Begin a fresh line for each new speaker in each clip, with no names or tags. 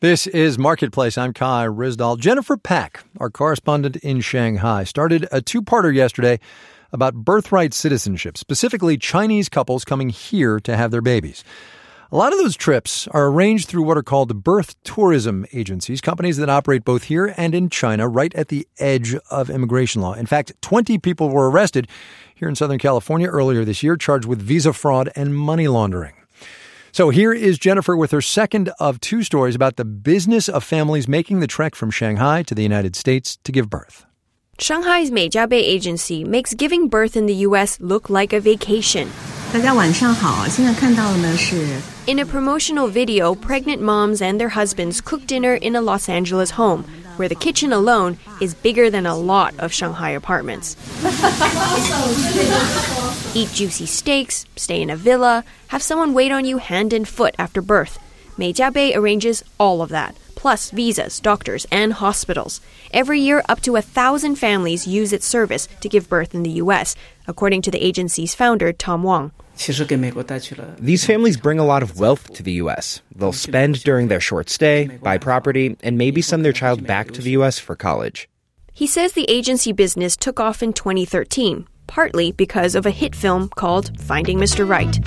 This is Marketplace. I'm Kai Ryssdal. Jennifer Pak, our correspondent in Shanghai, started a two-parter yesterday about birthright citizenship, specifically Chinese couples coming here to have their babies. A lot of those trips are arranged through what are called birth tourism agencies, companies that operate both here and in China, right at the edge of immigration law. In fact, 20 people were arrested here in Southern California earlier this year, charged with visa fraud and money laundering. So here is Jennifer with her second of two stories about the business of families making the trek from Shanghai to the United States to give birth.
Shanghai's Meijiabei agency makes giving birth in the U.S. look like a vacation. In a promotional video, pregnant moms and their husbands cook dinner in a Los Angeles home, where the kitchen alone is bigger than a lot of Shanghai apartments. Eat juicy steaks, stay in a villa, have someone wait on you hand and foot after birth. Meijiabei arranges all of that, plus visas, doctors, and hospitals. Every year, up to 1,000 families use its service to give birth in the U.S., according to the agency's founder, Tom Wong.
These families bring a lot of wealth to the U.S. They'll spend during their short stay, buy property, and maybe send their child back to the U.S. for college.
He says the agency business took off in 2013, partly because of a hit film called Finding Mr. Right.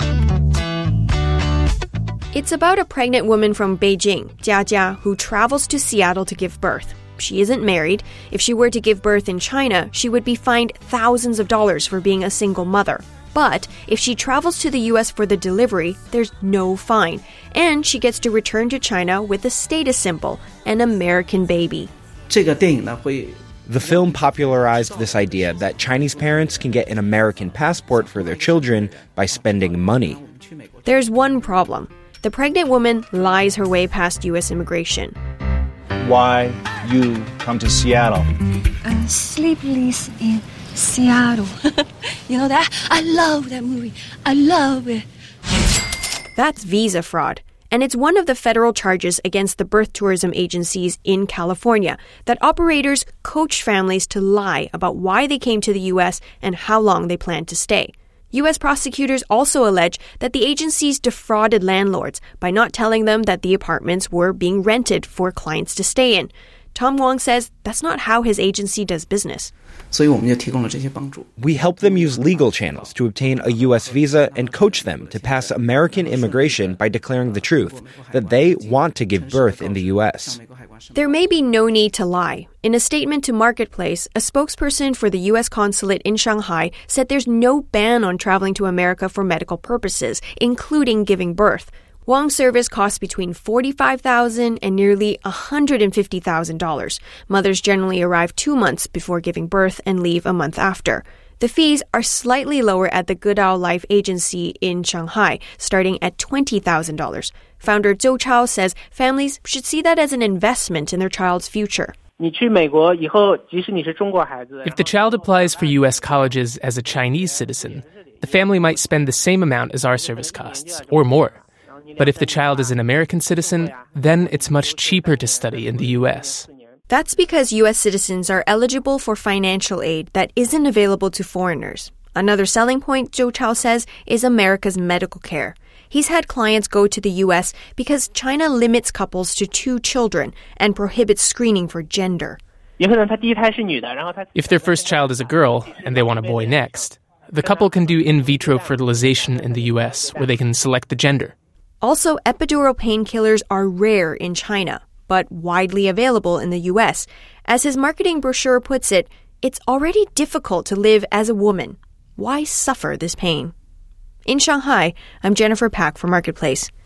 It's about a pregnant woman from Beijing, Jia Jia, who travels to Seattle to give birth. She isn't married. If she were to give birth in China, she would be fined thousands of dollars for being a single mother. But if she travels to the U.S. for the delivery, there's no fine. And she gets to return to China with a status symbol, an American baby.
The film popularized this idea that Chinese parents can get an American passport for their children by spending money.
There's one problem. The pregnant woman lies her way past U.S. immigration.
Why you come to Seattle?
Sleepless in Seattle. You know that? I love that movie. I love it.
That's visa fraud. And it's one of the federal charges against the birth tourism agencies in California, that operators coach families to lie about why they came to the U.S. and how long they plan to stay. U.S. prosecutors also allege that the agencies defrauded landlords by not telling them that the apartments were being rented for clients to stay in. Tom Wong says that's not how his agency does business.
We help them use legal channels to obtain a U.S. visa and coach them to pass American immigration by declaring the truth, that they want to give birth in the U.S.
There may be no need to lie. In a statement to Marketplace, a spokesperson for the U.S. consulate in Shanghai said there's no ban on traveling to America for medical purposes, including giving birth. Wong's service costs between $45,000 and nearly $150,000. Mothers generally arrive 2 months before giving birth and leave a month after. The fees are slightly lower at the Goodall Life Agency in Shanghai, starting at $20,000. Founder Zhou Chao says families should see that as an investment in their child's future.
If the child applies for U.S. colleges as a Chinese citizen, the family might spend the same amount as our service costs, or more. But if the child is an American citizen, then it's much cheaper to study in the U.S.
That's because U.S. citizens are eligible for financial aid that isn't available to foreigners. Another selling point, Zhou Chao says, is America's medical care. He's had clients go to the U.S. because China limits couples to 2 children and prohibits screening for gender.
If their first child is a girl and they want a boy next, the couple can do in vitro fertilization in the U.S., where they can select the gender.
Also, epidural painkillers are rare in China, but widely available in the U.S. As his marketing brochure puts it, it's already difficult to live as a woman. Why suffer this pain? In Shanghai, I'm Jennifer Pak for Marketplace.